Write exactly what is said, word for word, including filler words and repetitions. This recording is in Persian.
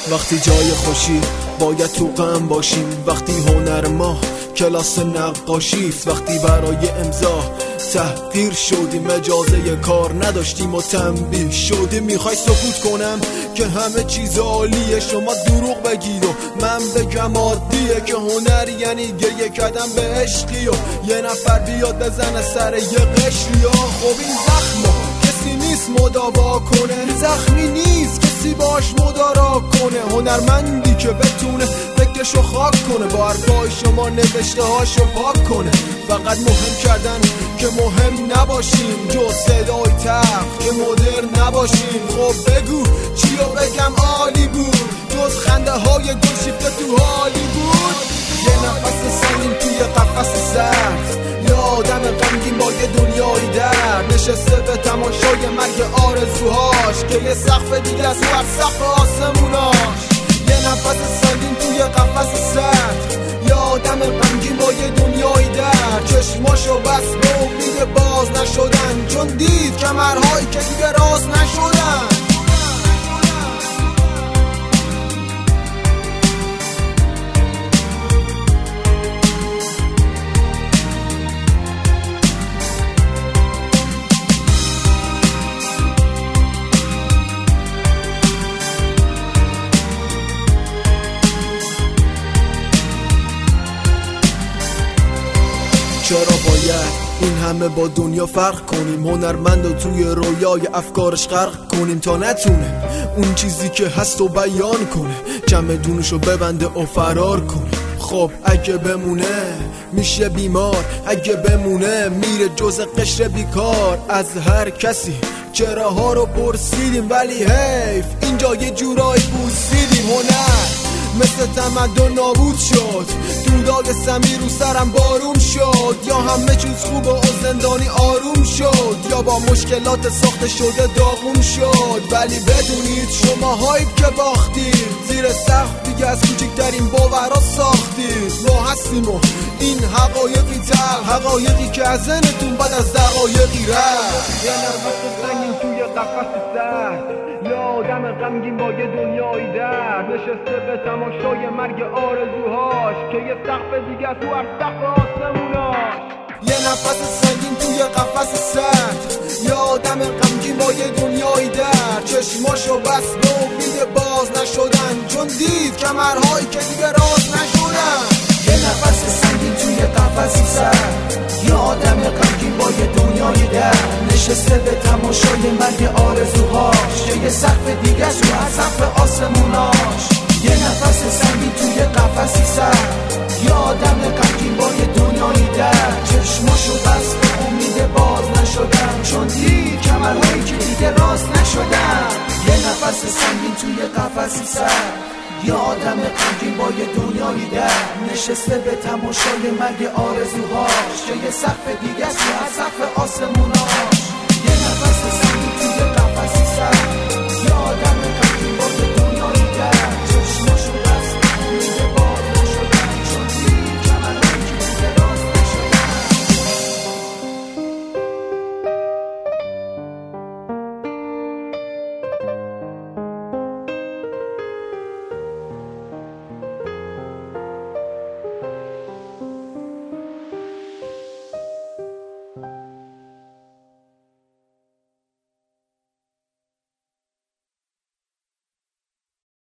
وقتی جای خوشی باید تو غم باشیم، وقتی هنر ما کلاس نقاشیست، وقتی برای امضا تحقیر شدیم، اجازه کار نداشتیم و تنبیه شدیم. میخوای سکوت کنم که همه چیز عالیه، شما دروغ بگید و من بگم عادیه که هنر یعنی گریه کردن به عشقی و یه نفر بیاد بزنه سر یه قشری. خب این زخمو کسی نیست مداوا کنه، زخمی نیست کسی باش مدارا کنه، هنرمندی که بتونه فکرشو خاک کنه، با حرفای شما نوشته هاشو پاک کنه. فقط مهم کردن که مهم نباشیم، جز صدای تخت که مدرن نباشیم. خب بگو چیو بگم عالی بود، جز خنده های گل شیفته تو حالی بود. یه نفس سنگین توی قفس سرد، یه آدم غمگین با یه دنیای درد، نشسته به تماشای مرگ آرزوهاش که یه سقف دیگه از هر سقف آسموناش. یه نفس سنگین توی قفس سرد، یه آدم غمگین با یه دنیای درد، چشماشو بس به امید باز نشدن، چون دید کمرهایی که دیگه راست نشدن. چرا باید این همه با دنیا فرق کنیم، هنرمند و توی رویای افکارش غرق کنیم تا نتونه اون چیزی که هست و بیان کنه، جمع دونشو ببنده و فرار کنه. خب اگه بمونه میشه بیمار، اگه بمونه میره جز قشر بیکار از هر کسی. چراها رو پرسیدیم ولی حیف اینجا یه جورایی بوسیدیم. هنر مثل تمدن نابود شد، دودای سمی رو سرم بارون شد، یا همه چیز خوبه و زندانی آروم شد، یا با مشکلات ساخته شده داغون شد. ولی بدونید شما هایید که باختید، زیر سقف دیگه از کوچکترین باورا ساختید. ما هستیم و این حقایقی تر، حقایقی که از ذهنتون بعد از دقایقی رفت. یه نفس سنگین توی قفس سرد، یه آدم غمگین با یه دنیای درد، نشسته به تماشای مرگ آرزوهاش که یه سقف دیگه تو هر سقف آسموناش. یه نفس سنگین توی قفس سرد، یه آدم غمگین با یه دنیای درد، چشماشو بس به امید باز نشدن، چون دید کمرهایی که دیگه راست نشدن. یه نفس سنگین توی قفس سرد، یه آدم غمگین با یه دنیای درد، نشسته به تماشای مرگ آرزوهاش که یه سقف دیگه تو هر سقف آسموناش. یه نفس سنگین توی قفسی سرد، یه آدم غمگین با یه دنیای درد، چشماشو بس به امید باز نشدن، چون دید کمرهایی که دیگه راست نشدن. یه نفس سنگین توی قفسی سرد، یه آدم غمگین با یه دنیای درد، نشسته به تماشای مرگ آرزوهاش که یه سقف دیگه تو هر سقف آسموناش.